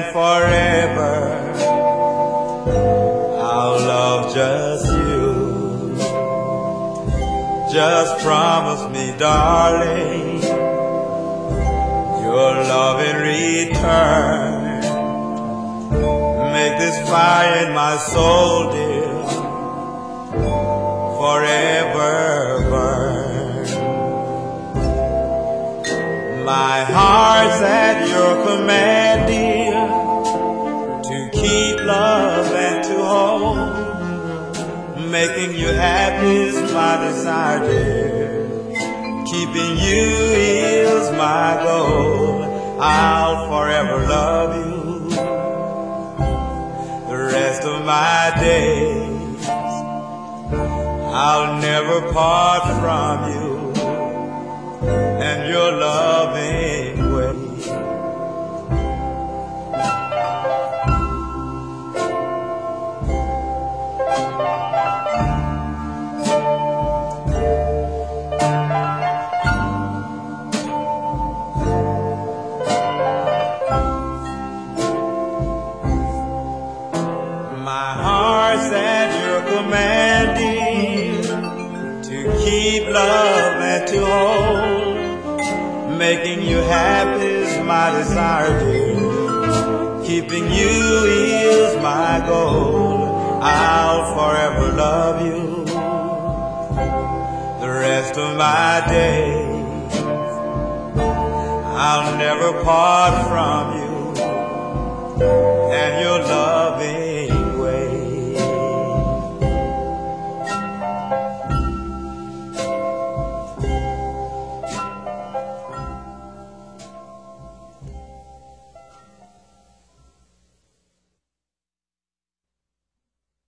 forever I'll love just you. Just promise me, darling, your love in return. Make this fire in my soul, dear, forever burn. My heart's at your command, dear, to keep love and to hold. Making you happy is my desire, dear. Keeping you is my goal. I'll forever love you the rest of my days. I'll never part from you and your loving ways. My heart's at your command, dear, to keep love and to hold. Making you happy is my desire, dear. Keeping you is my goal. I'll forever love you the rest of my days. I'll never part from you and your love